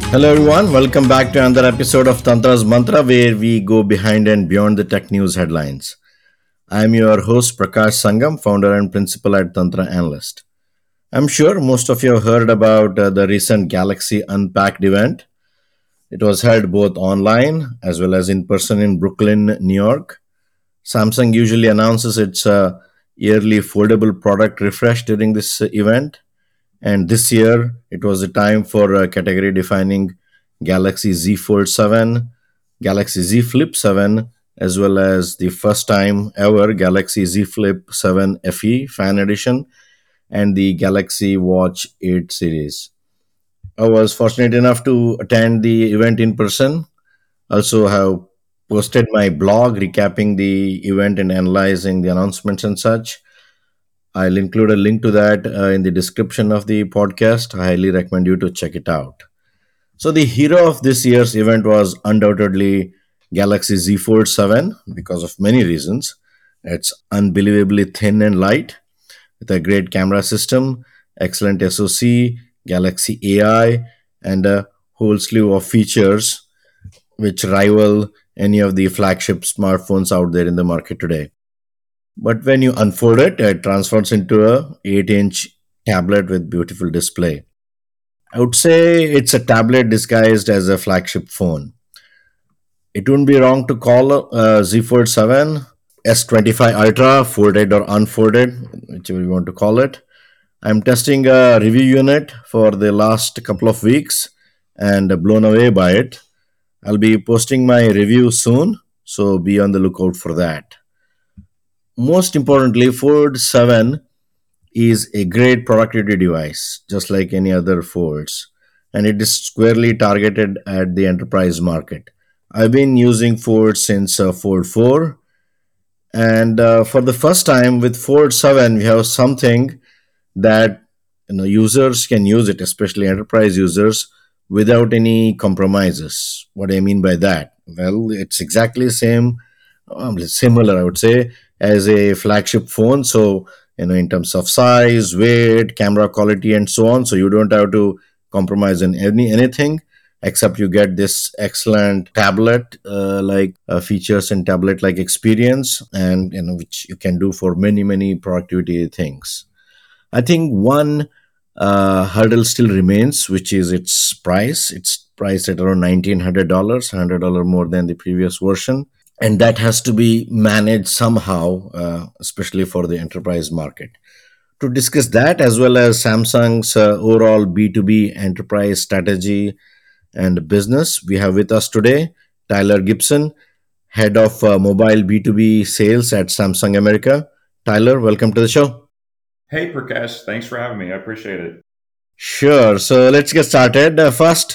Hello, everyone. Welcome back to another episode of Tantra's Mantra, where we go behind and beyond the tech news headlines. I'm your host, Prakash Sangam, founder and principal at Tantra Analyst. I'm sure most of you have heard about the recent Galaxy Unpacked event. It was held both online as well as in person in Brooklyn, New York. Samsung usually announces its yearly foldable product refresh during this event, and this year, it was the time for category defining Galaxy Z Fold 7, Galaxy Z Flip 7, as well as the first time ever Galaxy Z Flip 7 FE Fan Edition and the Galaxy Watch 8 series. I was fortunate enough to attend the event in person. Also, have posted my blog recapping the event and analyzing the announcements and such. I'll include a link to that in the description of the podcast. I highly recommend you to check it out. So, the hero of this year's event was undoubtedly Galaxy Z Fold 7 because of many reasons. It's unbelievably thin and light with a great camera system, excellent SoC, Galaxy AI, and a whole slew of features which rival any of the flagship smartphones out there in the market today. But when you unfold it, it transforms into a 8-inch tablet with beautiful display. I would say it's a tablet disguised as a flagship phone. It wouldn't be wrong to call Z Fold 7 S25 Ultra, folded or unfolded, whichever you want to call it. I'm testing a review unit for the last couple of weeks and blown away by it. I'll be posting my review soon, so be on the lookout for that. Most importantly, Fold 7 is a great productivity device, just like any other folds, and it is squarely targeted at the enterprise market. I've been using Fold since Fold 4, and for the first time with Fold 7, we have something that users can use it, especially enterprise users, without any compromises. What do I mean by that? Well, it's exactly the same, similar, I would say, as a flagship phone. So, in terms of size, weight, camera quality, and so on. So you don't have to compromise in anything except you get this excellent tablet like features and tablet like experience, and which you can do for many productivity things. I think one hurdle still remains, which is its price. It's priced at around $1,900, $100 more than the previous version, and that has to be managed somehow, especially for the enterprise market. To discuss that, as well as Samsung's overall B2B enterprise strategy and business, we have with us today Tyler Gibson, head of mobile B2B sales at Samsung America. Tyler, welcome to the show. Hey Prakash, thanks for having me. I appreciate it. Sure. So let's get started. First,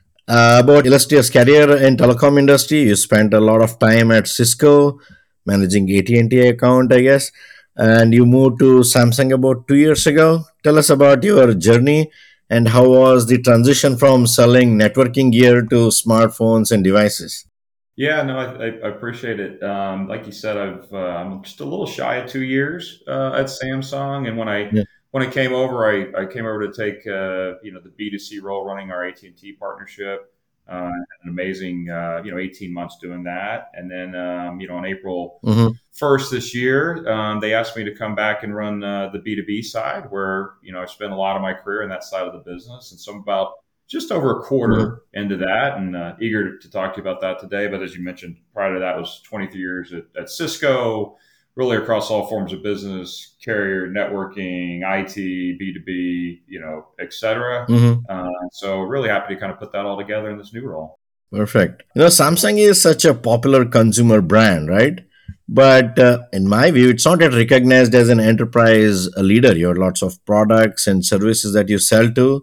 about illustrious career in telecom industry. You spent a lot of time at Cisco, managing AT&T account, I guess, and you moved to Samsung about 2 years ago. Tell us about your journey and how was the transition from selling networking gear to smartphones and devices. Yeah, no, I appreciate it. Like you said, I'm just a little shy of 2 years at Samsung, and Yeah. when I came over, I came over to take the B2C role running our AT&T partnership. Had an amazing 18 months doing that, and then on April Hmm. 1st this year, they asked me to come back and run the B2B side, where I spent a lot of my career in that side of the business, and so I'm about just over a Hmm. quarter into that, and eager to talk to you about that today. But as you mentioned, prior to that was 23 years at Cisco, really across all forms of business, carrier, networking, IT, B2B, et cetera. Hmm. So really happy to kind of put that all together in this new role. Perfect. Samsung is such a popular consumer brand, right? But in my view, it's not yet recognized as an enterprise leader. You have lots of products and services that you sell to,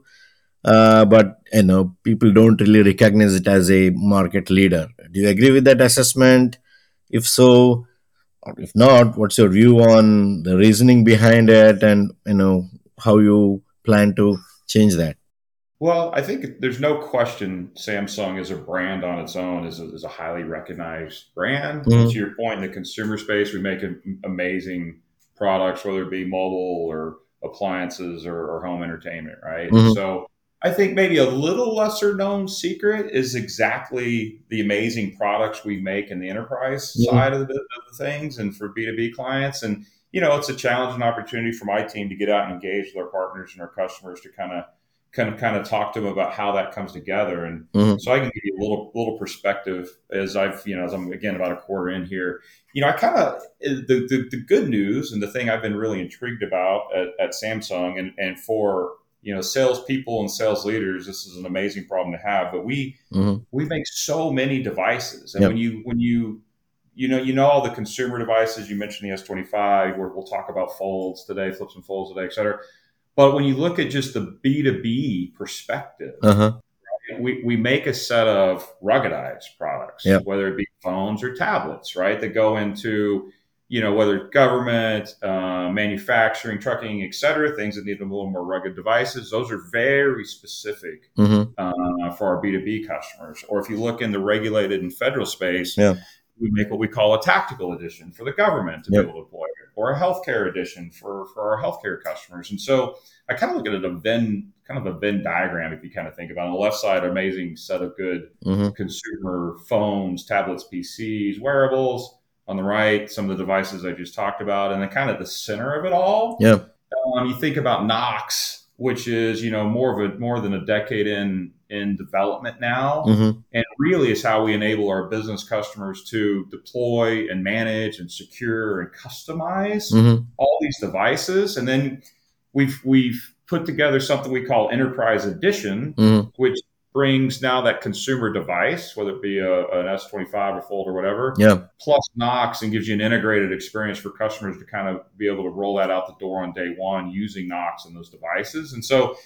but people don't really recognize it as a market leader. Do you agree with that assessment? If so, or if not, what's your view on the reasoning behind it, and how you plan to change that? Well, I think there's no question Samsung as a brand on its own is a highly recognized brand. And to Mm-hmm. your point, in the consumer space, we make amazing products, whether it be mobile or appliances or home entertainment, right? And Mm-hmm. so I think maybe a little lesser known secret is exactly the amazing products we make in the enterprise Mhm. side of the things and for B2B clients. And, it's a challenge and opportunity for my team to get out and engage with our partners and our customers to kind of talk to them about how that comes together. And Mhm. so I can give you a little perspective as I'm again about a quarter in here. I kind of the good news and the thing I've been really intrigued about at Samsung and for salespeople and sales leaders, this is an amazing problem to have. But Mhm. we make so many devices, and Yep. when you all the consumer devices you mentioned, the S25, where we'll talk about folds today, flips and folds today, et cetera. But when you look at just the B2B perspective, Uh-huh. we make a set of ruggedized products, Yep. whether it be phones or tablets, right? That go into, whether government, manufacturing, trucking, et cetera, things that need a little more rugged devices. Those are very specific Mhm. for our B2B customers. Or if you look in the regulated and federal space, Yeah. we make what we call a tactical edition for the government to be Yep. able to deploy it, or a healthcare edition for our healthcare customers. And so I kind of look at it kind of a Venn diagram, if you kind of think about it. On the left side, amazing set of good Mhm. consumer phones, tablets, PCs, wearables. On the right, some of the devices I just talked about, and then kind of the center of it all. Yeah. You think about Knox, which is more than a decade in development now, Mhm. and really is how we enable our business customers to deploy and manage and secure and customize Mhm. all these devices. And then we've put together something we call Enterprise Edition, Mhm. which brings now that consumer device, whether it be an S25 or Fold or whatever, Yeah. plus Knox, and gives you an integrated experience for customers to kind of be able to roll that out the door on day one using Knox and those devices. And so,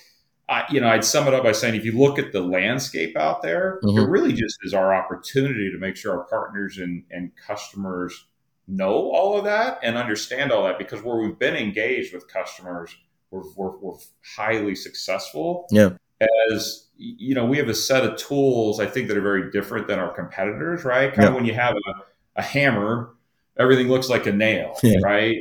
I'd sum it up by saying, if you look at the landscape out there, it Mhm. really just is our opportunity to make sure our partners and customers know all of that and understand all that, because where we've been engaged with customers, we're highly successful. Yeah. As we have a set of tools, I think, that are very different than our competitors, right? Kind of Yeah. when you have a hammer, everything looks like a nail, Yeah. right?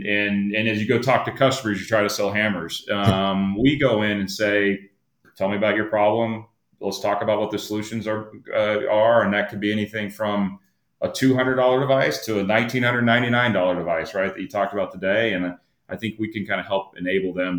And as you go talk to customers, you try to sell hammers. We go in and say, tell me about your problem. Let's talk about what the solutions are, and that could be anything from a $200 device to a $1,999 device, right? That you talked about today, and I think we can kind of help enable them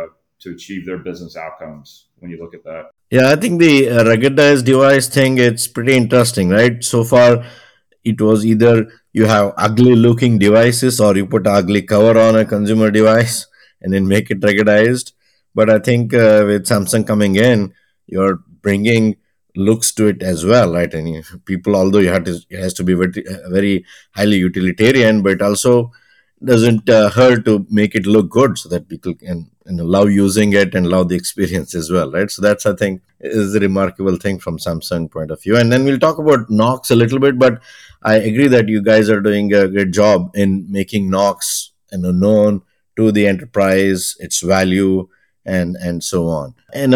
to achieve their business outcomes when you look at that. Yeah, I think the ruggedized device thing, it's pretty interesting, right? So far, it was either you have ugly looking devices or you put ugly cover on a consumer device and then make it ruggedized. But I think with Samsung coming in, you're bringing looks to it as well, right? And people, although it has to be very highly utilitarian, but also doesn't hurt to make it look good so that people can love using it and love the experience as well, right? So that's, I think, is a remarkable thing from Samsung point of view. And then we'll talk about Knox a little bit, but I agree that you guys are doing a great job in making Knox known to the enterprise, its value, and so on.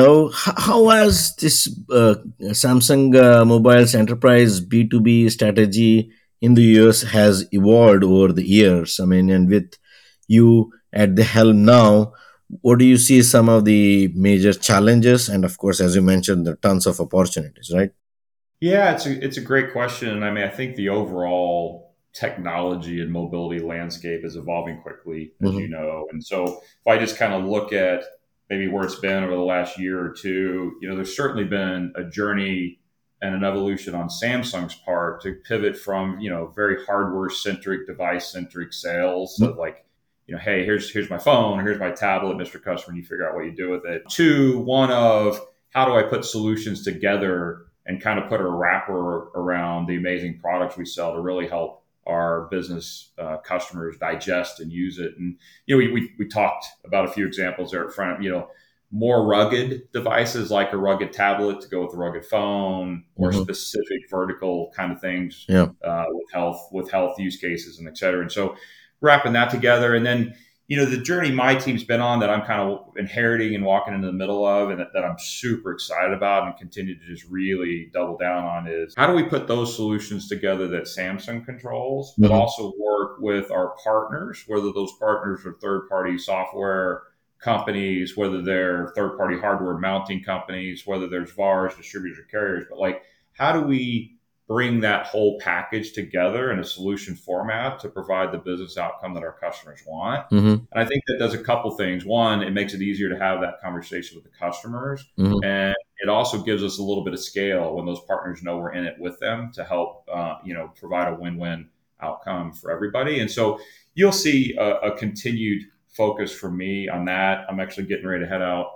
How has this Samsung Mobile's enterprise B2B strategy in the US has evolved over the years? I mean, and with you at the helm now, what do you see some of the major challenges? And of course, as you mentioned, there are tons of opportunities, right? Yeah, it's a great question. I mean, I think the overall technology and mobility landscape is evolving quickly, as you Hmm. know. And so, if I just kind of look at maybe where it's been over the last year or two, there's certainly been a journey and an evolution on Samsung's part to pivot from very hardware centric, device centric sales of like, hey, here's my phone, here's my tablet, Mr. Customer, and you figure out what you do with it. To one of, how do I put solutions together and kind of put a wrapper around the amazing products we sell to really help our business customers digest and use it. And we talked about a few examples there at front. More rugged devices like a rugged tablet to go with a rugged phone, or Hmm. specific vertical kind of things Yeah. with health use cases and et cetera. And so wrapping that together, and then the journey my team's been on that I'm kind of inheriting and walking into the middle of, and that I'm super excited about and continue to just really double down on, is how do we put those solutions together that Samsung controls, but Hmm. also work with our partners, whether those partners are third party software companies, whether they're third-party hardware mounting companies, whether there's VARs, distributors, or carriers. But like, how do we bring that whole package together in a solution format to provide the business outcome that our customers want? Mm-hmm. And I think that does a couple things. One, it makes it easier to have that conversation with the customers, Mm-hmm. and it also gives us a little bit of scale when those partners know we're in it with them to help, provide a win-win outcome for everybody. And so you'll see a continued focus from me on that. I'm actually getting ready to head out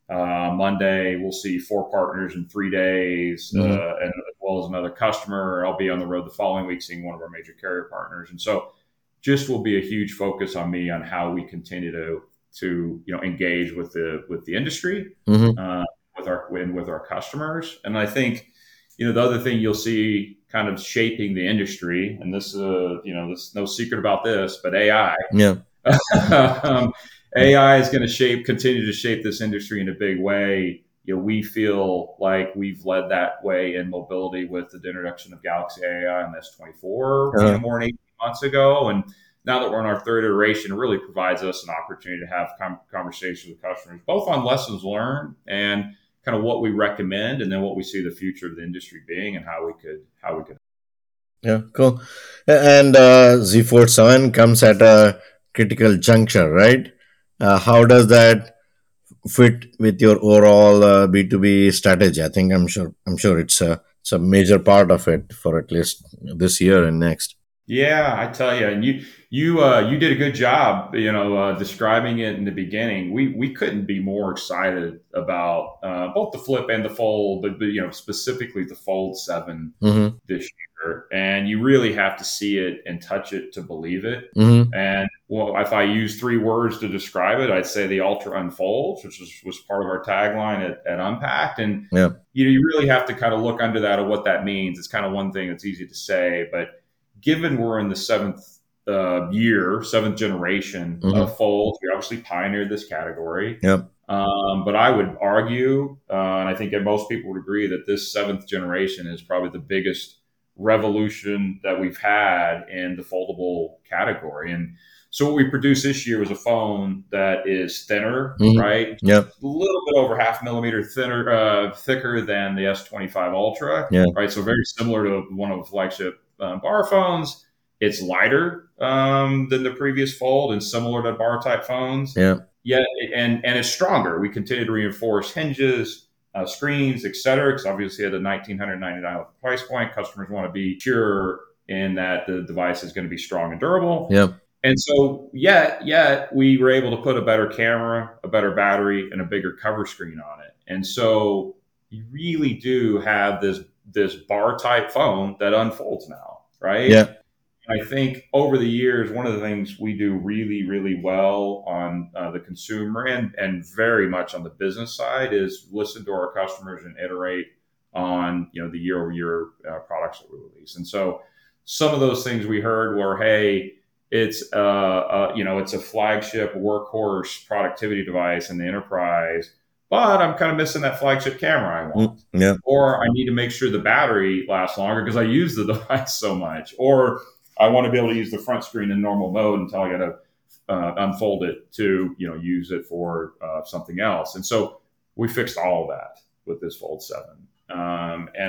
Monday. We'll see 4 partners in 3 days, Mm-hmm. and as well as another customer. I'll be on the road the following week seeing one of our major carrier partners, and so just will be a huge focus on me on how we continue to engage with the industry, Mm-hmm. with our customers. And I think the other thing you'll see kind of shaping the industry, and this there's no secret about this, but AI. Yeah. um, AI is going to continue to shape this industry in a big way. We feel like we've led that way in mobility with the introduction of Galaxy AI and S24, Uh, more than 18 months ago. And now that we're in our third iteration, it really provides us an opportunity to have conversations with customers, both on lessons learned and kind of what we recommend, and then what we see the future of the industry being, and how we could. yeah, cool. And Z Fold 7 comes at a critical juncture, right? How does that fit with your overall B2B strategy? I think I'm sure it's a major part of it for at least this year and next. Yeah, I tell you, and you did a good job, describing it in the beginning. We couldn't be more excited about both the Flip and the Fold, but specifically the Fold 7 Mm-hmm. this year. And you really have to see it and touch it to believe it. Mm-hmm. And well, if I use 3 words to describe it, I'd say the Ultra unfolds, which was part of our tagline at Unpacked. And Yeah. you really have to kind of look under that of what that means. It's kind of one thing that's easy to say, but given we're in the seventh generation Mm-hmm. of folds, we obviously pioneered this category. Yep. But I would argue, and I think that most people would agree, that this 7th generation is probably the biggest revolution that we've had in the foldable category. And so what we produced this year was a phone that is thinner, Mm-hmm. right? Yep. A little bit over half millimeter thicker than the S25 Ultra, Yeah. right? So very similar to one of the flagship bar phones. It's lighter than the previous Fold and similar to bar type phones. Yeah. Yet, and it's stronger. We continue to reinforce hinges, screens, etc. Because obviously at a $1,999 price point, customers want to be sure in that the device is going to be strong and durable. Yeah. And so, yet we were able to put a better camera, a better battery, and a bigger cover screen on it. And so, you really do have this bar type phone that unfolds now, right? Yeah. I think over the years, one of the things we do really, really well on the consumer and very much on the business side is listen to our customers and iterate on the year-over-year products that we release. And so some of those things we heard were, hey, it's it's a flagship workhorse productivity device in the enterprise, but I'm kind of missing that flagship camera I want. Yeah. Or I need to make sure the battery lasts longer because I use the device so much. Or I want to be able to use the front screen in normal mode until I got to unfold it to use it for something else. And so we fixed all of that with this Fold 7. And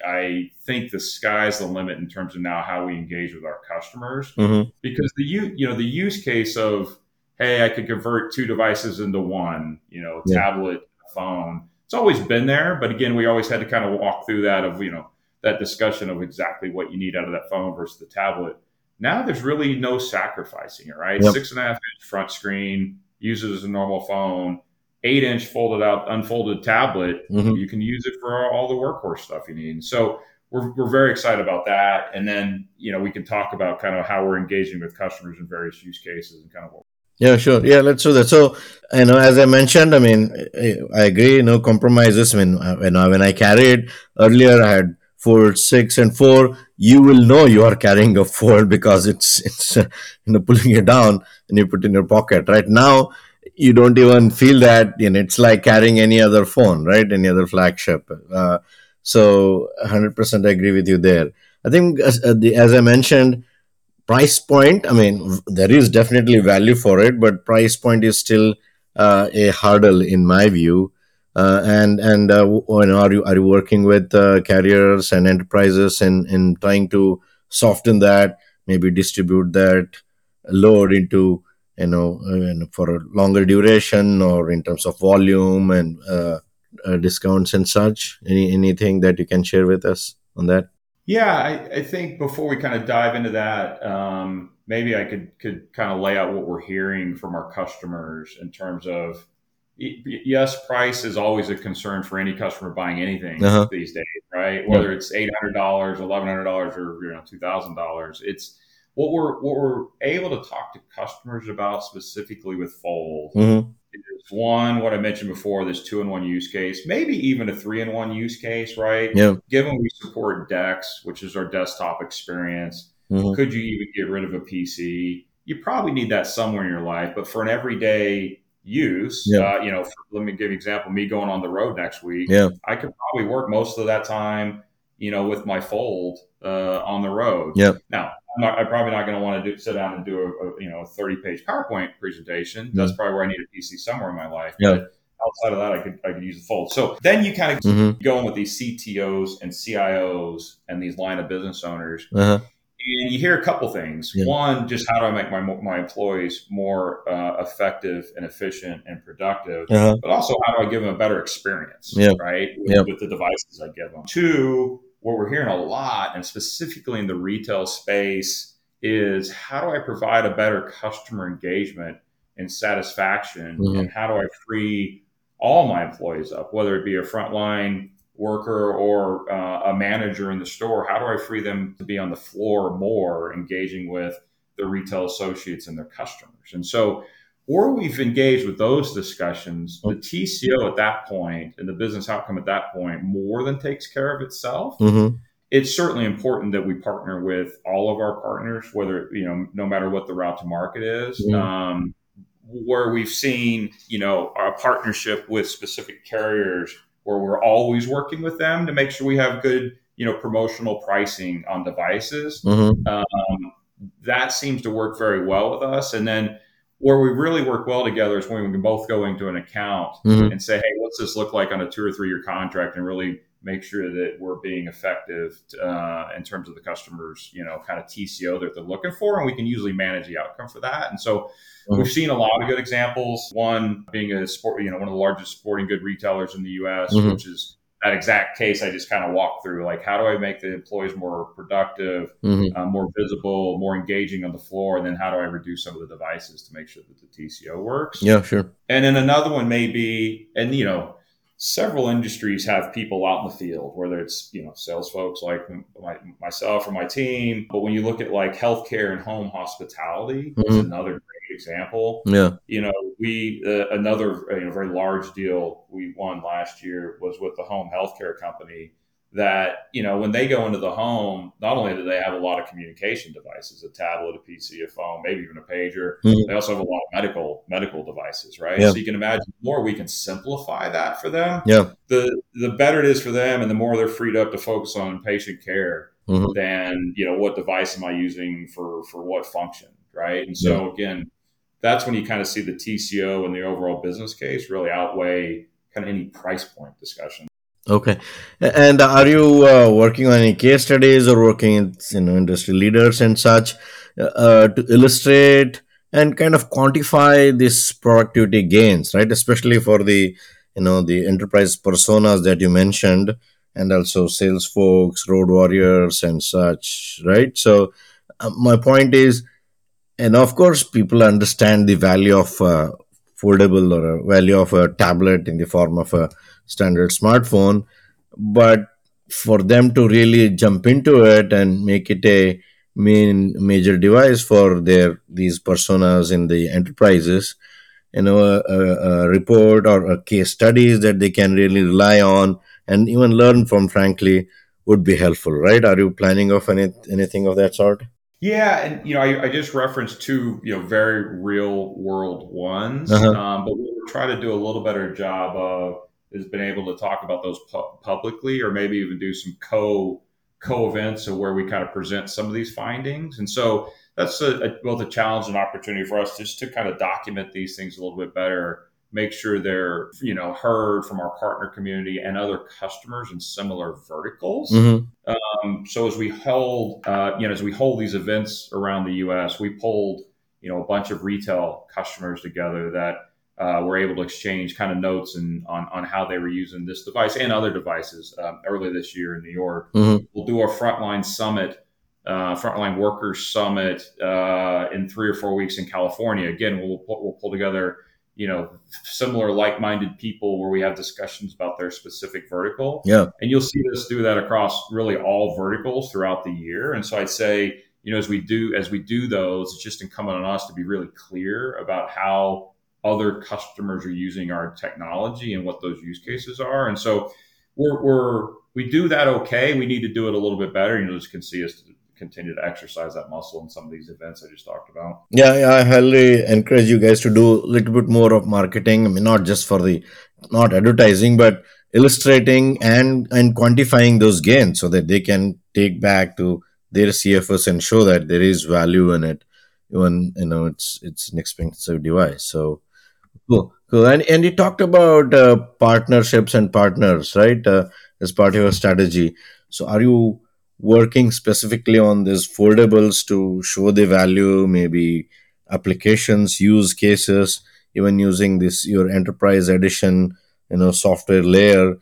I think the sky's the limit in terms of now how we engage with our customers, Mm-hmm. because the use case of, hey, I could convert 2 devices into one, Yeah. tablet, phone. It's always been there, but again, we always had to kind of walk through that of that discussion of exactly what you need out of that phone versus the tablet. Now there's really no sacrificing it, right? Yep. 6.5-inch front screen, uses as a normal phone, 8-inch unfolded tablet. Mm-hmm. You can use it for all the workhorse stuff you need. So we're very excited about that. And then, we can talk about kind of how we're engaging with customers in various use cases and kind of what. Yeah, sure. Yeah, let's do that. So, as I mentioned, I mean, I agree, no compromises. I mean, when I carried earlier, I had Fold 6 and 4. You will know you are carrying a Fold because it's pulling it down and you put it in your pocket. Right now, you don't even feel that. It's like carrying any other phone, right? Any other flagship. So, 100% agree with you there. I think, as I mentioned, price point, I mean, there is definitely value for it, but price point is still a hurdle in my view. Are you working with carriers and enterprises in trying to soften that, maybe distribute that load into for a longer duration, or in terms of volume and discounts and such? Anything that you can share with us on that? Yeah, I think before we kind of dive into that, maybe I could kind of lay out what we're hearing from our customers in terms of yes, price is always a concern for any customer buying anything Uh-huh. these days, right? Yeah. Whether it's $800, $1,100, or $2,000, it's what we're able to talk to customers about specifically with Fold Mm-hmm. is one, what I mentioned before, this two-in-one use case, maybe even a three-in-one use case, right? Yeah. Given we support DeX, which is our desktop experience, Mm-hmm. could you even get rid of a PC? You probably need that somewhere in your life, but for an everyday use, Yeah. let me give you an example. Me going on the road next week, Yeah. I could probably work most of that time, with my Fold on the road. Yeah. Now, I'm probably not going to want to sit down and do a 30-page PowerPoint presentation. That's Yeah. probably where I need a PC somewhere in my life. Yeah. But outside of that, I could use the Fold. So then you kind of Mm-hmm. go in with these CTOs and CIOs and these line of business owners, Uh-huh. and you hear a couple things. Yeah. One, just how do I make my employees more effective and efficient and productive? Uh-huh. But also, how do I give them a better experience, Yeah. right, with, Yeah. with the devices I give them? Two, what we're hearing a lot, and specifically in the retail space, is how do I provide a better customer engagement and satisfaction? Mm-hmm. And how do I free all my employees up, whether it be a frontline worker or a manager in the store? How do I free them to be on the floor more, engaging with their retail associates and their customers? And so, or we've engaged with those discussions, the TCO at that point and the business outcome at that point more than takes care of itself. Mm-hmm. It's certainly important that we partner with all of our partners, whether, no matter what the route to market is. Mm-hmm. Where we've seen, a partnership with specific carriers where we're always working with them to make sure we have good, promotional pricing on devices. Mm-hmm. That seems to work very well with us. And then where we really work well together is when we can both go into an account Mm-hmm. and say, hey, what's this look like on a 2 or 3 year contract, and really make sure that we're being effective in terms of the customers, kind of TCO that they're looking for. And we can usually manage the outcome for that. And so we've seen a lot of good examples. One being a sport, one of the largest sporting good retailers in the US, Mm-hmm. which is that exact case I just kind of walked through. Like, how do I make the employees more productive, Mm-hmm. more visible, more engaging on the floor? And then how do I reduce some of the devices to make sure that the TCO works? Yeah, sure. And then another one may be, and several industries have people out in the field, whether it's sales folks like myself or my team. But when you look at like healthcare and home hospitality, is Mm-hmm. another great example. Yeah. We another very large deal we won last year was with the home healthcare company. That when they go into the home, not only do they have a lot of communication devices, a tablet, a PC, a phone, maybe even a pager, Mm-hmm. they also have a lot of medical devices, right? Yeah. So you can imagine the more we can simplify that for them, Yeah. the better it is for them, and the more they're freed up to focus on patient care Mm-hmm. than what device am I using for what function, right? And Yeah. so again, that's when you kind of see the TCO and the overall business case really outweigh kind of any price point discussion. Okay. And are you working on any case studies, or working with industry leaders and such, to illustrate and kind of quantify this productivity gains, right? Especially for the enterprise personas that you mentioned, and also sales folks, road warriors, and such, right? So my point is, and of course, people understand the value of foldable, or a value of a tablet in the form of a standard smartphone. But for them to really jump into it and make it a major device for these personas in the enterprises, a report or a case studies that they can really rely on and even learn from, frankly, would be helpful, right? Are you planning of anything of that sort? Yeah, and I just referenced two very real world ones, Uh-huh. but what we're trying to do a little better job of is been able to talk about those publicly, or maybe even do some co events of where we kind of present some of these findings. And so that's both a challenge and opportunity for us just to kind of document these things a little bit better make sure they're heard from our partner community and other customers in similar verticals. Mm-hmm. So as we hold these events around the U.S., we pulled a bunch of retail customers together that were able to exchange kind of notes on how they were using this device and other devices. Early this year in New York, Mm-hmm. we'll do our frontline summit, frontline workers summit in 3 or 4 weeks in California. Again, we'll pull together similar like-minded people where we have discussions about their specific vertical. Yeah. And you'll see us do that across really all verticals throughout the year. And so I'd say, as we do those, it's just incumbent on us to be really clear about how other customers are using our technology and what those use cases are. And so we do that okay. We need to do it a little bit better. Just can see us continue to exercise that muscle in some of these events I just talked about. Yeah, I highly encourage you guys to do a little bit more of marketing. I mean, not just for not advertising, but illustrating and quantifying those gains so that they can take back to their CFOs and show that there is value in it. Even it's an expensive device. So cool, cool. And you talked about partnerships and partners, right? As part of your strategy. So are you working specifically on these foldables to show the value, maybe applications, use cases, even using this your enterprise edition, software layer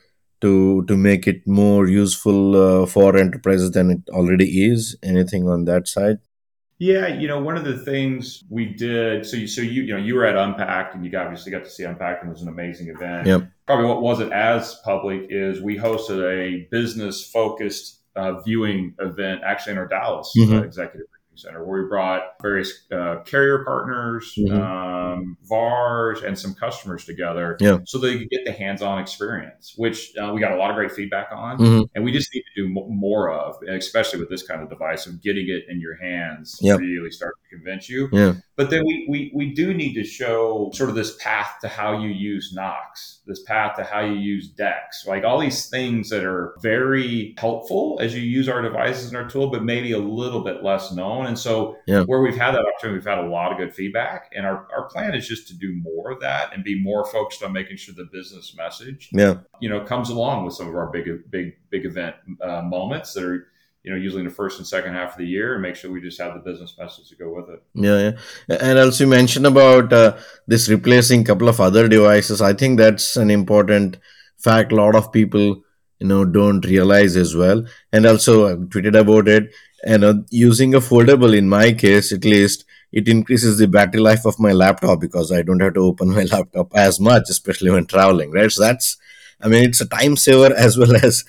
to make it more useful for enterprises than it already is? Anything on that side? Yeah, one of the things we did. So you were at Unpacked, and you obviously got to see Unpacked, and it was an amazing event. Yep. Probably what wasn't as public is we hosted a business focused viewing event actually in our Dallas Mm-hmm. executive briefing center, where we brought various carrier partners, Mm-hmm. VARs, and some customers together, Yeah. so they could get the hands-on experience, which we got a lot of great feedback on. Mm-hmm. And we just need to do more of, especially with this kind of device, of getting it in your hands Yep. really start to convince you. Yeah. But then we do need to show sort of this path to how you use Knox, this path to how you use Dex, like all these things that are very helpful as you use our devices and our tool, but maybe a little bit less known. And so Yeah. where we've had that opportunity, we've had a lot of good feedback. And our plan is just to do more of that and be more focused on making sure the business message Yeah. comes along with some of our big event moments that are usually in the first and second half of the year, and make sure we just have the business message to go with it. Yeah, yeah. And also you mentioned about this replacing a couple of other devices. I think that's an important fact. A lot of people, don't realize as well. And also I tweeted about it. And using a foldable, in my case, at least, it increases the battery life of my laptop because I don't have to open my laptop as much, especially when traveling, right? So it's a time saver as well as,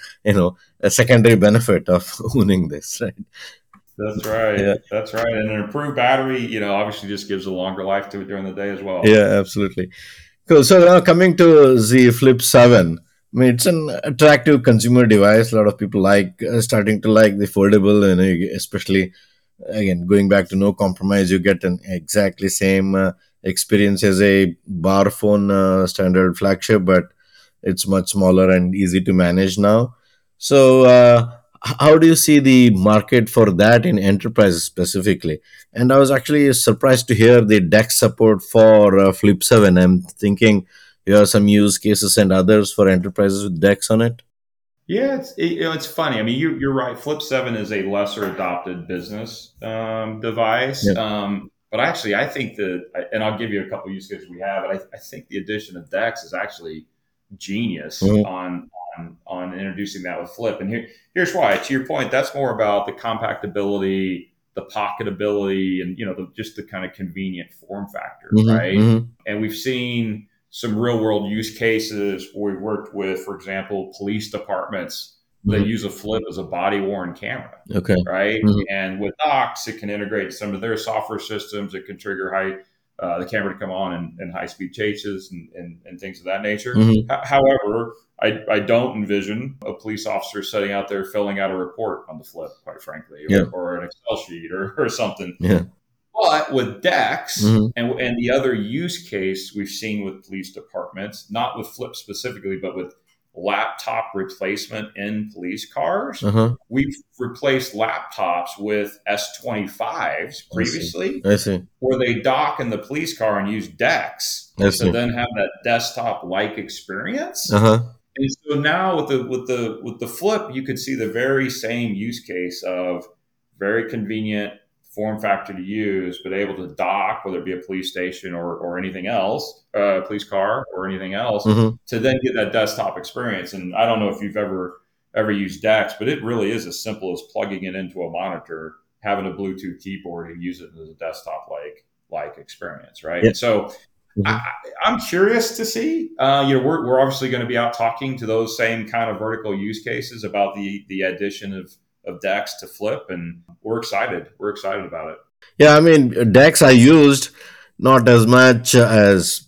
a secondary benefit of owning this, right? That's right. Yeah. That's right. And an improved battery, obviously just gives a longer life to it during the day as well. Yeah, absolutely. Cool. So now coming to the Flip 7, I mean, it's an attractive consumer device. A lot of people starting to like the foldable, especially again going back to no compromise. You get an exactly same experience as a bar phone standard flagship, but it's much smaller and easy to manage now. So, how do you see the market for that in enterprise specifically? And I was actually surprised to hear the DeX support for Flip 7. I'm thinking you have some use cases and others for enterprises with DeX on it. Yeah, it's funny. I mean, you're right. Flip 7 is a lesser adopted business device. Yeah. But actually, I think and I'll give you a couple use cases we have, but I think the addition of Dex is actually genius Mhm. on introducing that with Flip. And here's why. To your point, that's more about the compactability, the pocketability, and just the kind of convenient form factor, Mhm. right? Mhm. And we've seen some real world use cases where we've worked with, for example, police departments that Mhm. use a Flip as a body worn camera, Okay. right? Mhm. And with Knox, it can integrate some of their software systems. It can trigger the camera to come on in high speed chases and things of that nature. Mhm. However, I don't envision a police officer sitting out there filling out a report on the Flip, quite frankly, Yeah. or an Excel sheet or something. Yeah. But with Dex Mhm. and the other use case we've seen with police departments, not with Flip specifically, but with laptop replacement in police cars. Uh-huh. We've replaced laptops with S25s I see. previously, I see. where they dock in the police car and use DeX I to see. then have that desktop-like experience. Uh-huh. And so now with the Flip, you could see the very same use case of very convenient form factor to use, but able to dock, whether it be a police station or anything else, police car or anything else, Mm-hmm. to then get that desktop experience. And I don't know if you've ever used DeX, but it really is as simple as plugging it into a monitor, having a Bluetooth keyboard, and use it as a desktop like experience, right? Yeah. And so Mm-hmm. I'm curious to see. We're obviously going to be out talking to those same kind of vertical use cases about the addition of DeX to Flip, and we're excited. We're excited about it. Yeah, I mean, Dex I used not as much as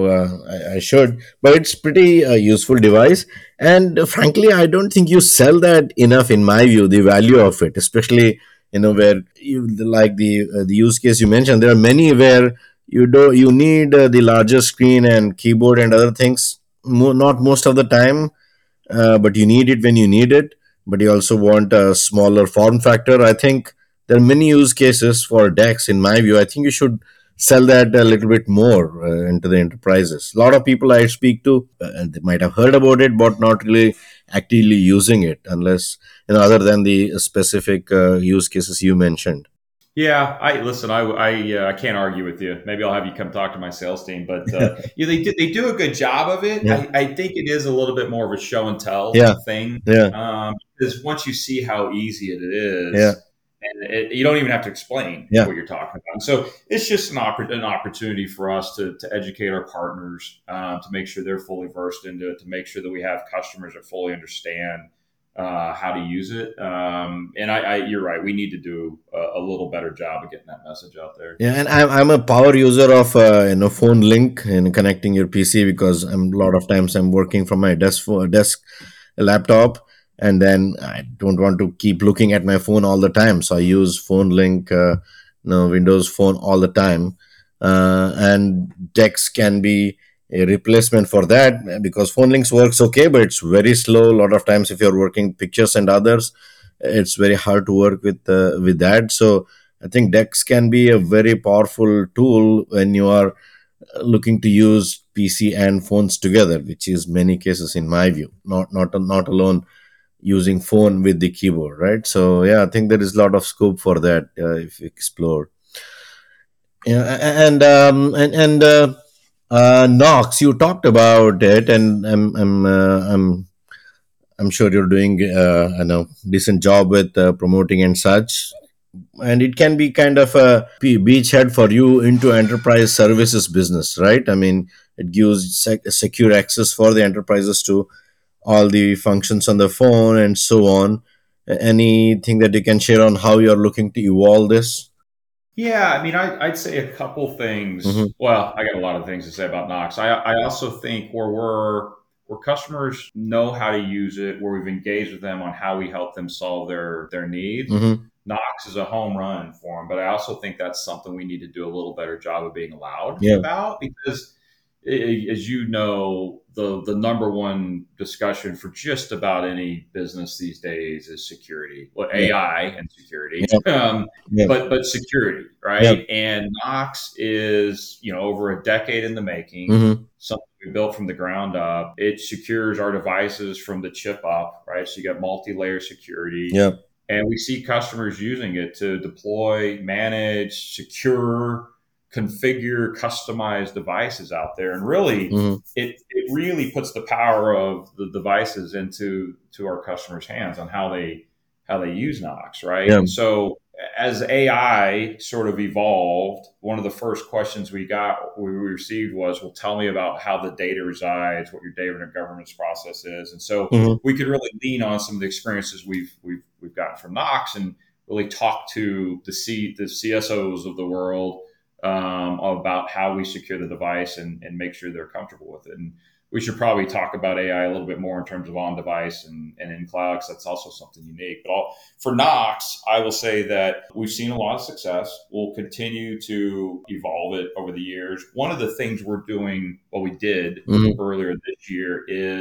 I should, but it's pretty useful device. And frankly, I don't think you sell that enough, in my view. The value of it, especially where you like the use case you mentioned. There are many where you need the larger screen and keyboard and other things. Not most of the time, but you need it when you need it. But you also want a smaller form factor. I think there are many use cases for DeX. In my view, I think you should sell that a little bit more into the enterprises. A lot of people I speak to, they might have heard about it, but not really actively using it, unless other than the specific use cases you mentioned. Yeah, I listen. I can't argue with you. Maybe I'll have you come talk to my sales team. But they do a good job of it. Yeah, I think it is a little bit more of a show and tell yeah, thing, yeah, because once you see how easy it yeah, is, and you don't even have to explain yeah. what you're talking about. And so it's just an opportunity for us to educate our partners, to make sure they're fully versed into it, to make sure that we have customers that fully understand how to use it. And you're right. We need to do a little better job of getting that message out there. Yeah, and I'm a power user of phone link and connecting your PC, because a lot of times I'm working from my desk laptop, and then I don't want to keep looking at my phone all the time, so I use phone link, Windows Phone all the time, and Dex can be a replacement for that, because phone links works okay, but it's very slow. A lot of times, if you're working pictures and others, it's very hard to work with that. So I think Dex can be a very powerful tool when you are looking to use PC and phones together, which is many cases in my view. Not alone using phone with the keyboard, right? So yeah, I think there is a lot of scope for that if you explore. Yeah, and Knox, you talked about it, and I'm sure you're doing decent job with promoting and such, and it can be kind of a beachhead for you into enterprise services business, right? I mean, it gives secure access for the enterprises to all the functions on the phone and so on. Anything that you can share on how you're looking to evolve this? Yeah, I mean, I'd say a couple things. Mm-hmm. Well, I got a lot of things to say about Knox. I also think where customers know how to use it, where we've engaged with them on how we help them solve their needs, Mm-hmm. Knox is a home run for them. But I also think that's something we need to do a little better job of being loud Yeah. about, because as you know, the number one discussion for just about any business these days is security. Well, Yeah. AI and security, Yeah. Yeah. but security, Yeah. right? And Knox is over a decade in the making. Mm-hmm. Something we built from the ground up. It secures our devices from the chip up, right? So you got multi-layer security, Yeah. and we see customers using it to deploy, manage, secure, configure, customize devices out there. And really, Mm-hmm. it really puts the power of the devices to our customers' hands on how they use Knox, right? Yeah. And so as AI sort of evolved, one of the first questions we received was, well, tell me about how the data resides, what your data governance process is. And so Mm-hmm. we could really lean on some of the experiences we've gotten from Knox, and really talk to the CSOs of the world, about how we secure the device and make sure they're comfortable with it. And we should probably talk about AI a little bit more in terms of on device and in cloud, because that's also something unique. But for Knox, I will say that we've seen a lot of success. We'll continue to evolve it over the years. One of the things we're doing, what we did Mm-hmm. earlier this year, is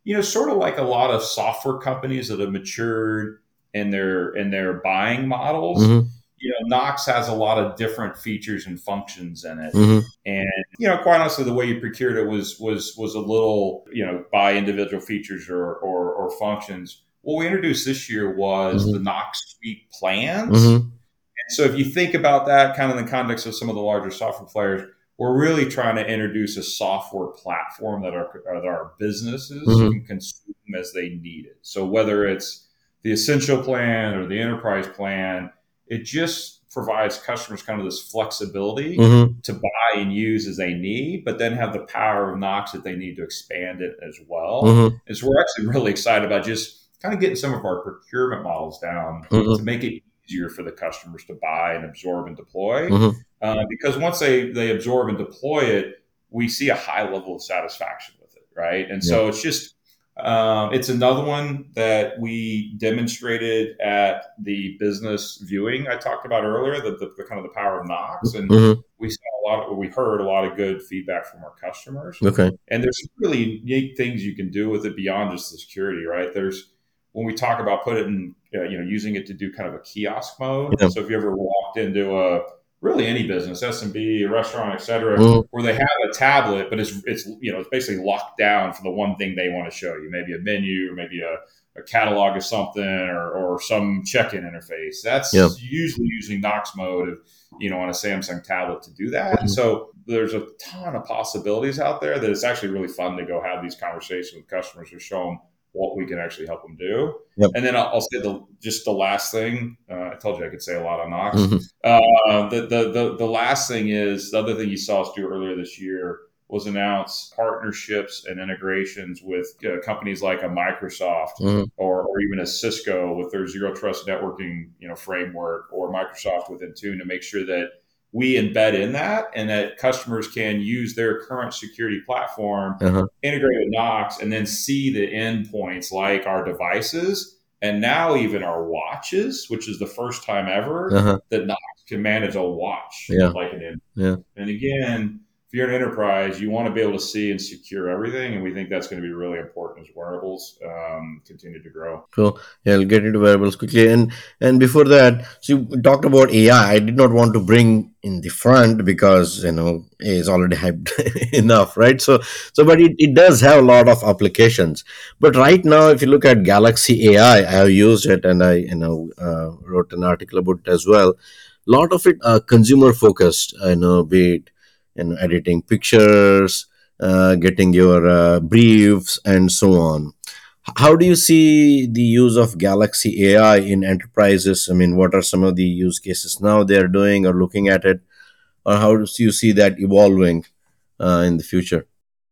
sort of like a lot of software companies that have matured in their buying models. Mm-hmm. Knox has a lot of different features and functions in it. Mm-hmm. And quite honestly, the way you procured it was a little, by individual features or functions. What we introduced this year was the Mm-hmm. Knox Suite plans. Mm-hmm. So if you think about that kind of in the context of some of the larger software players, we're really trying to introduce a software platform that our businesses Mm-hmm. can consume as they need it. So whether it's the essential plan or the enterprise plan, it just provides customers kind of this flexibility Mm-hmm. to buy and use as they need, but then have the power of Knox that they need to expand it as well. Mm-hmm. And so we're actually really excited about just kind of getting some of our procurement models down to Mm-hmm. make it easier for the customers to buy and absorb and deploy. Mm-hmm. Because once they absorb and deploy it, we see a high level of satisfaction with it, right? And Yeah. so it's another one that we demonstrated at the business viewing I talked about earlier, the kind of the power of Knox, and Mm-hmm. we heard a lot of good feedback from our customers. Okay. And there's some really neat things you can do with it beyond just the security, right? There's when we talk about using it to do kind of a kiosk mode. Yeah. So if you ever walked into really any business, SMB, a restaurant, et cetera, Mm-hmm. where they have a tablet, but it's basically locked down for the one thing they want to show you, maybe a menu or maybe a catalog of something or some check-in interface. Yeah. That's usually using Knox mode on a Samsung tablet to do that. And Mm-hmm. so there's a ton of possibilities out there that it's actually really fun to go have these conversations with customers to show them what we can actually help them do. Yep. And then I'll say just the last thing. I told you I could say a lot on Knox. Mm-hmm. The last thing is the other thing you saw us do earlier this year was announce partnerships and integrations with companies like a Microsoft Mm-hmm. or even a Cisco with their zero trust networking framework, or Microsoft with Intune, to make sure that we embed in that and that customers can use their current security platform, Uh-huh. integrate with Knox, and then see the endpoints like our devices and now even our watches, which is the first time ever Uh-huh. that Knox can manage a watch Yeah. like an endpoint. Yeah. And again, if you're an enterprise, you want to be able to see and secure everything, and we think that's going to be really important as wearables continue to grow. Cool. Yeah, I'll get into wearables quickly. And before that, so you talked about AI. I did not want to bring in the front because AI is already hyped enough, right? But it does have a lot of applications. But right now, if you look at Galaxy AI, I have used it and I wrote an article about it as well. A lot of it consumer focused. Be it editing pictures, getting your briefs, and so on. How do you see the use of Galaxy AI in enterprises? I mean, what are some of the use cases now they are doing or looking at it, or how do you see that evolving in the future?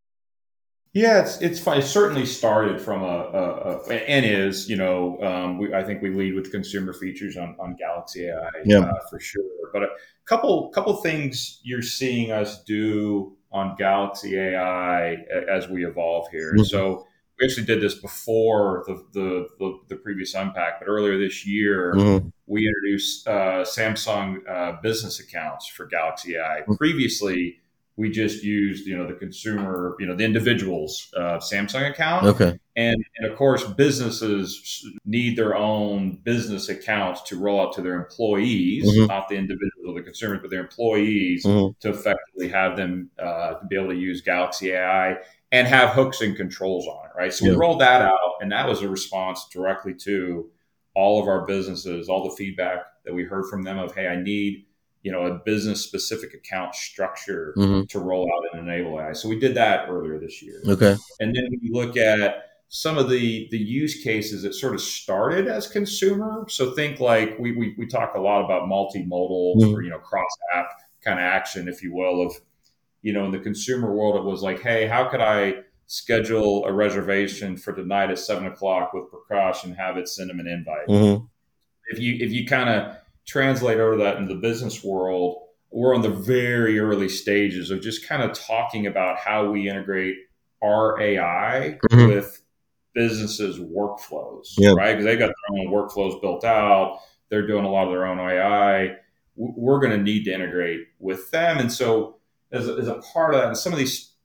Yeah, it's fun. It certainly started from and is I think we lead with consumer features on Galaxy AI Yeah. for sure. But a couple things you're seeing us do on Galaxy AI as we evolve here. And Mhm. so we actually did this before the previous unpack, but earlier this year Mhm. we introduced Samsung business accounts for Galaxy AI. Previously, we just used the consumer, the individual's Samsung account. Okay. And of course, businesses need their own business accounts to roll out to their employees, Mhm. not the individuals or the consumers, but their employees, Mhm. to effectively have them to be able to use Galaxy AI and have hooks and controls on it, right? So we Yeah. rolled that out, and that was a response directly to all of our businesses, all the feedback that we heard from them of, hey, I need a business specific account structure Mhm. to roll out and enable AI. So we did that earlier this year. Okay. And then when you look at some of the use cases that sort of started as consumer. So think like we talk a lot about multimodal or Mhm. cross app kind of action, if you will, of in the consumer world, it was like, hey, how could I schedule a reservation for tonight at 7 o'clock with Prakash and have it send him an invite? Mhm. If you kind of translate over that into the business world, we're on the very early stages of just kind of talking about how we integrate our AI Mhm. with businesses' workflows, Yeah. right? Because they've got their own workflows built out. They're doing a lot of their own AI. We're going to need to integrate with them. And so, as a part of that, and some of these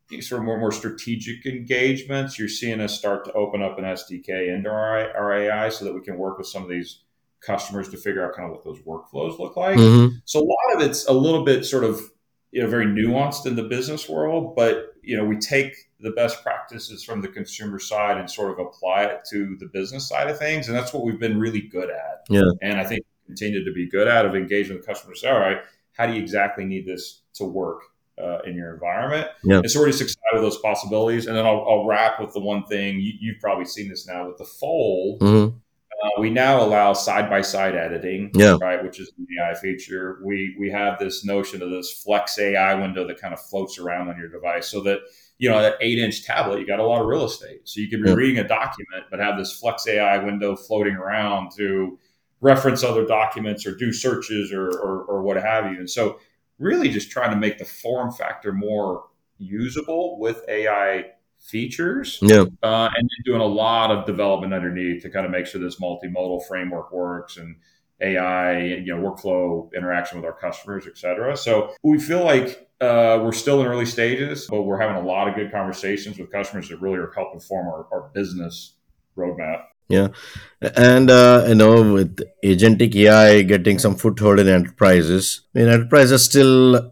sort of more strategic engagements, you're seeing us start to open up an SDK into our AI so that we can work with some of these customers to figure out kind of what those workflows look like. Mm-hmm. So a lot of it's a little bit sort of very nuanced in the business world, but we take the best practices from the consumer side and sort of apply it to the business side of things, and that's what we've been really good at. Yeah. And I think continue to be good at of engaging with customers. All right, how do you exactly need this to work in your environment? Yeah. And so we're just excited with those possibilities. And then I'll wrap with the one thing you've probably seen this now with the Fold. Mm-hmm. We now allow side by side editing, Yeah. right, which is an AI feature. We have this notion of this Flex AI window that kind of floats around on your device, so that that 8-inch tablet, you got a lot of real estate, so you could be Yeah. reading a document but have this Flex AI window floating around to reference other documents or do searches or what have you. And so, really, just trying to make the form factor more usable with AI features, Yeah. and then doing a lot of development underneath to kind of make sure this multimodal framework works and AI, workflow interaction with our customers, et cetera. So we feel like we're still in early stages, but we're having a lot of good conversations with customers that really are helping form our business roadmap. Yeah. And, with agentic AI getting some foothold in enterprises, I mean, enterprises still,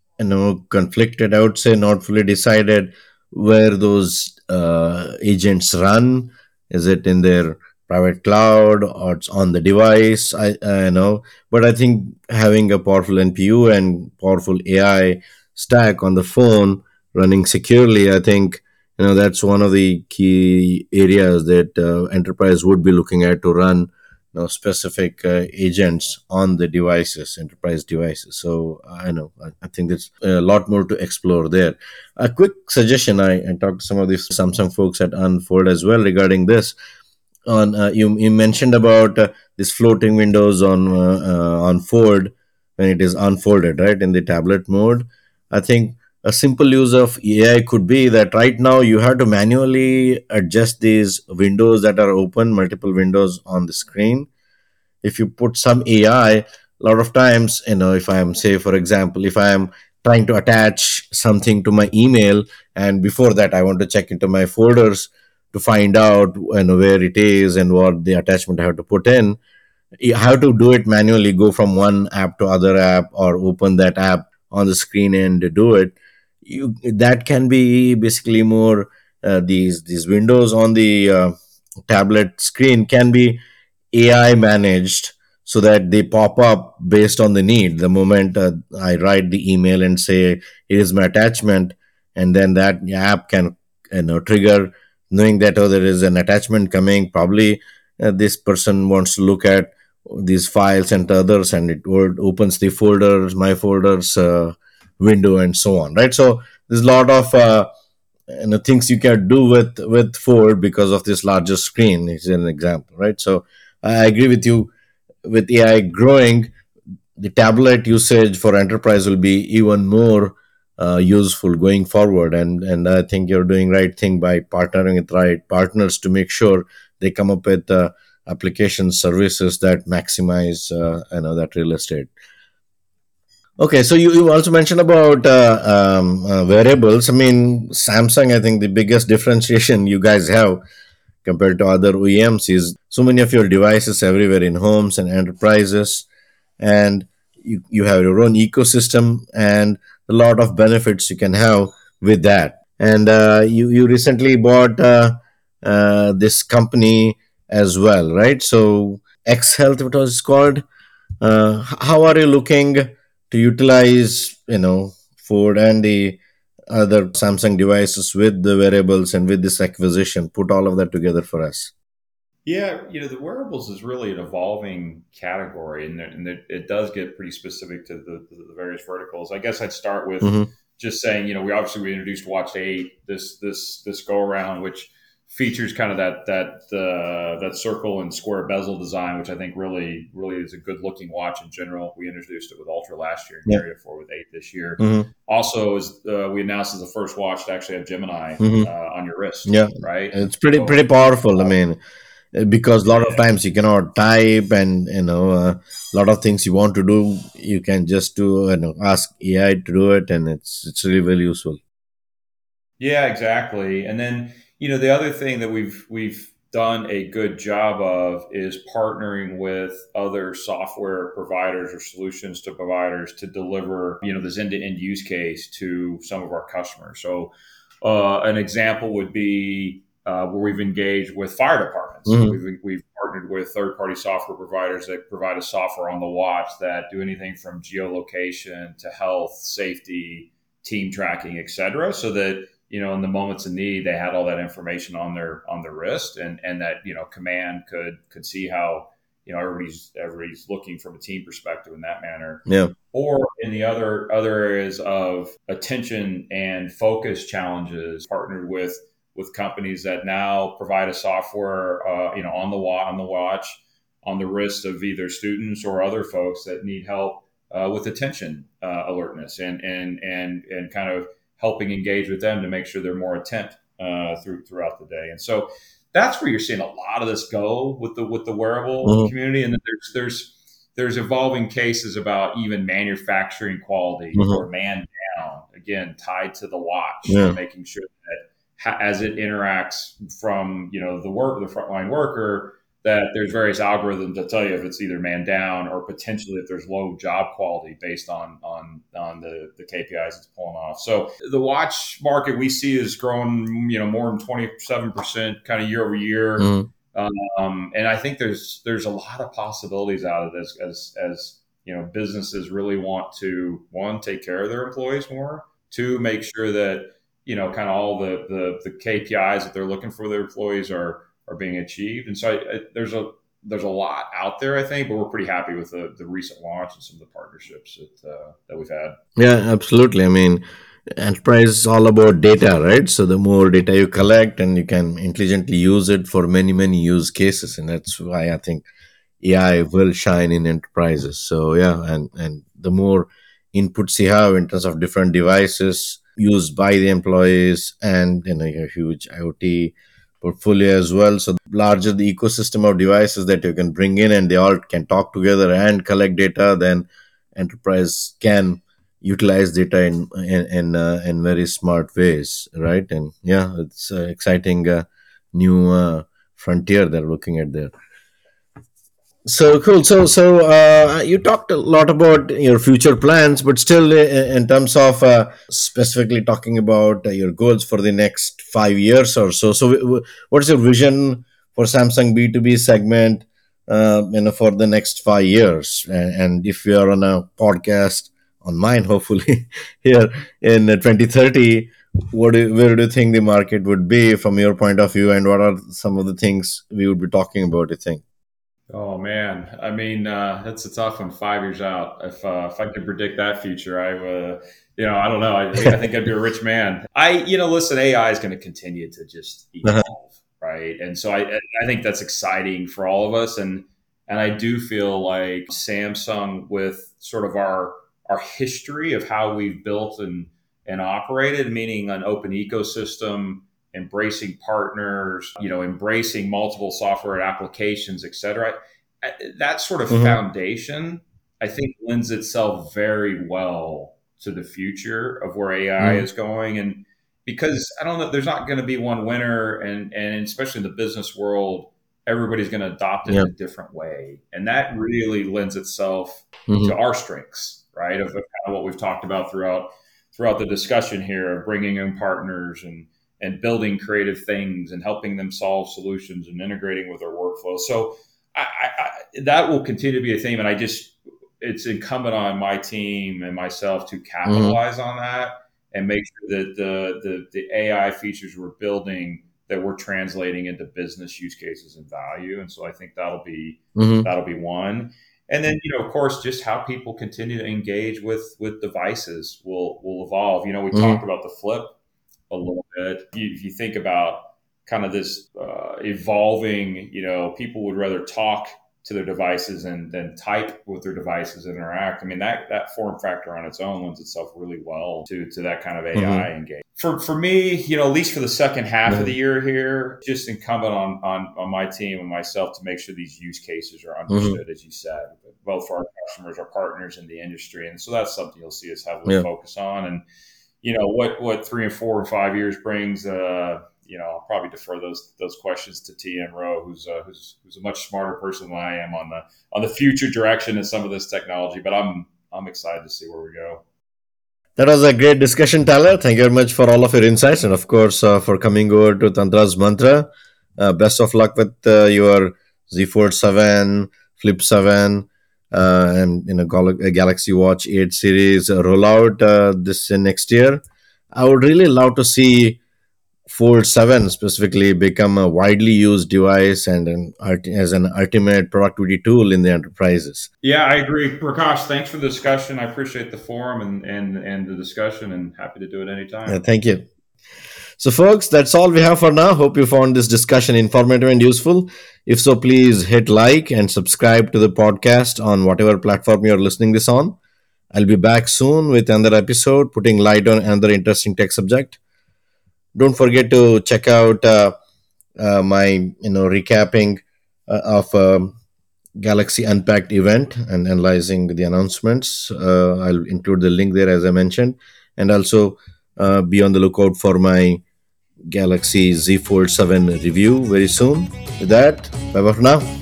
conflicted, I would say, not fully decided where those agents run. Is it in their private cloud or it's on the device? I know, but I think having a powerful NPU and powerful AI stack on the phone running securely, I think that's one of the key areas that enterprise would be looking at to run specific agents on the devices, enterprise devices. So I think there's a lot more to explore there. A quick suggestion: I talked to some of the Samsung folks at Unfold as well regarding this. On you mentioned about this floating windows on Fold when it is unfolded, right, in the tablet mode. I think a simple use of AI could be that right now you have to manually adjust these windows that are open, multiple windows on the screen. If you put some AI, a lot of times, if I am, say, for example, if I am trying to attach something to my email, and before that I want to check into my folders to find out where it is and what the attachment I have to put in. You have to do it manually, go from one app to other app or open that app on the screen and do it. That can be basically more these windows on the tablet screen can be AI managed so that they pop up based on the need. The moment I write the email and say here is my attachment, and then that app can trigger, knowing that there is an attachment coming. Probably this person wants to look at these files and others, and it opens the folders, my folders window, and so on. Right. So there's a lot of things you can do with Ford because of this larger screen. Is an example, right? So I agree with you. With AI growing, the tablet usage for enterprise will be even more useful going forward. And I think you're doing right thing by partnering with right partners to make sure they come up with application services that maximize that real estate. Okay, so you also mentioned about wearables. I mean, Samsung, I think the biggest differentiation you guys have compared to other OEMs is so many of your devices everywhere in homes and enterprises, and you have your own ecosystem and a lot of benefits you can have with that. And you recently bought this company as well, right? So X Health, what was it called? How are you looking to utilize Ford and the other Samsung devices with the wearables and with this acquisition? Put all of that together for us. Yeah, the wearables is really an evolving category, and it does get pretty specific to the various verticals. I guess I'd start with Mm-hmm. just saying, we introduced Watch 8 this go around, which features kind of that circle and square bezel design, which I think really is a good looking watch in general. We introduced it with Ultra last year and Yeah. carried it forward with 8 this year. Mm-hmm. Also, is we announced as the first watch to actually have Gemini Mm-hmm. on your wrist, Yeah, right? it's pretty So, powerful. I mean, because a lot of yeah. times you cannot type, and a lot of things you want to do, you can just do ask AI to do it, and it's really very useful. Yeah, exactly. And then, the other thing that we've done a good job of is partnering with other software providers or solutions to providers to deliver, this end-to-end use case to some of our customers. So, an example would be where we've engaged with fire departments. Hmm. We've partnered with third-party software providers that provide a software on the watch that do anything from geolocation to health, safety, team tracking, et cetera, so that in the moments of need, they had all that information on their wrist, and that command could see how everybody's looking from a team perspective in that manner. Yeah. Or in the other areas of attention and focus challenges, partnered with companies that now provide a software, on the watch, on the wrist of either students or other folks that need help with attention alertness and kind of helping engage with them to make sure they're more attent throughout the day. And so that's where you're seeing a lot of this go with the wearable Hmm. community. And then there's evolving cases about even manufacturing quality Hmm. or man down, again tied to the watch, and Yeah. making sure that as it interacts from the frontline worker, that there's various algorithms that tell you if it's either man down or potentially if there's low job quality based on the KPIs it's pulling off. So the watch market we see is growing, more than 27% kind of year over year. Hmm. And I think there's a lot of possibilities out of this as businesses really want to, one, take care of their employees more, two, make sure that kind of all the KPIs that they're looking for their employees are being achieved. And so there's a lot out there, I think, but we're pretty happy with the recent launch and some of the partnerships that we've had. Yeah, absolutely. I mean, enterprise is all about data, right? So the more data you collect and you can intelligently use it for many, many use cases. And that's why I think AI will shine in enterprises. So yeah, and the more inputs you have in terms of different devices used by the employees, and a huge IoT portfolio as well. So larger the ecosystem of devices that you can bring in, and they all can talk together and collect data, then enterprise can utilize data in very smart ways, right? And yeah, it's exciting new frontier they're looking at there. So cool. So you talked a lot about your future plans, but still, in terms of specifically talking about your goals for the next 5 years or so. So, what is your vision for Samsung B2B segment? For the next 5 years, and if you are on a podcast on mine, hopefully here in 2030, where do you think the market would be from your point of view, and what are some of the things we would be talking about? You think? Oh man, I mean, that's a tough one. 5 years out, if I could predict that future, I don't know. I think I'd be a rich man. Listen, AI is going to continue to just evolve, right? And so I think that's exciting for all of us, and I do feel like Samsung, with sort of our history of how we've built and operated, meaning an open ecosystem, embracing partners, embracing multiple software applications, et cetera. That sort of Hmm. foundation, I think, lends itself very well to the future of where AI Hmm. is going. And because I don't know, there's not going to be one winner, and especially in the business world, everybody's going to adopt it Yeah. in a different way, and that really lends itself Hmm. to our strengths, right? Of kind of what we've talked about throughout the discussion here, of bringing in partners and building creative things and helping them solve solutions and integrating with their workflow. So that will continue to be a theme, and it's incumbent on my team and myself to Hmm. capitalize on that and make sure that the AI features we're building, that we're translating into business use cases and value. And so I think Hmm. that'll be one. And then, of course, just how people continue to engage with devices will evolve. We talked Hmm. about the flip a little bit. If you think about kind of this evolving, people would rather talk to their devices and then type with their devices and interact. I mean, that form factor on its own lends itself really well to that kind of AI Hmm. engagement. For me, at least for the second half of the Hmm. year here, just incumbent on my team and myself to make sure these use cases are Hmm. understood, as you said, both for our customers, our partners in the industry. And so that's something you'll see us heavily Yeah. focus on. And what 3 and 4 and 5 years brings. I'll probably defer those questions to TM Rowe, who's a much smarter person than I am on the future direction of some of this technology. But I'm excited to see where we go. That was a great discussion, Tyler. Thank you very much for all of your insights and, of course, for coming over to Tantra's Mantra. Best of luck with your Z Fold 7, Flip 7, and Galaxy Watch 8 series rollout this next year. I would really love to see Fold 7 specifically become a widely used device and as an ultimate productivity tool in the enterprises. Yeah, I agree. Prakash, thanks for the discussion. I appreciate the forum and the discussion, and happy to do it anytime. Thank you. So, folks, that's all we have for now. Hope you found this discussion informative and useful. If so, please hit like and subscribe to the podcast on whatever platform you're listening this on. I'll be back soon with another episode, putting light on another interesting tech subject. Don't forget to check out my recapping of Galaxy Unpacked event and analyzing the announcements. I'll include the link there as I mentioned, and also be on the lookout for my Galaxy Z Fold 7 review very soon. With that, bye bye for now.